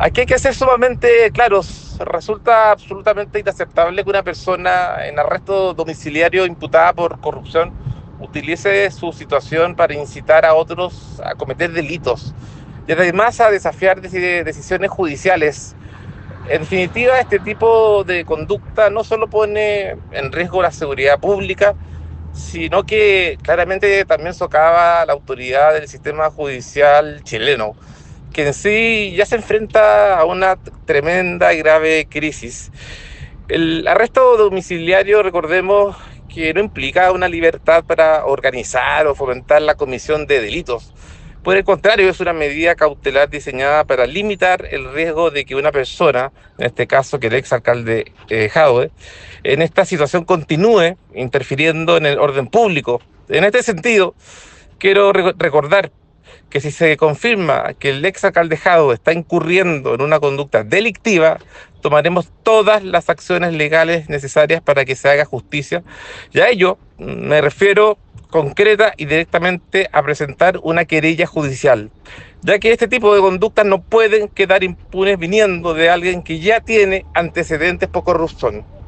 Aquí hay que ser sumamente claros. Resulta absolutamente inaceptable que una persona en arresto domiciliario imputada por corrupción utilice su situación para incitar a otros a cometer delitos y además a desafiar decisiones judiciales. En definitiva, este tipo de conducta no solo pone en riesgo la seguridad pública, sino que claramente también socava la autoridad del sistema judicial chileno, que en sí ya se enfrenta a una tremenda y grave crisis. El arresto domiciliario, recordemos que no implica una libertad para organizar o fomentar la comisión de delitos. Por el contrario, es una medida cautelar diseñada para limitar el riesgo de que una persona, en este caso que el exalcalde Jadwe, en esta situación continúe interfiriendo en el orden público. En este sentido, quiero recordar que si se confirma que el ex alcaldejado está incurriendo en una conducta delictiva, tomaremos todas las acciones legales necesarias para que se haga justicia. Y a ello me refiero concreta y directamente a presentar una querella judicial, ya que este tipo de conductas no pueden quedar impunes viniendo de alguien que ya tiene antecedentes por corrupción.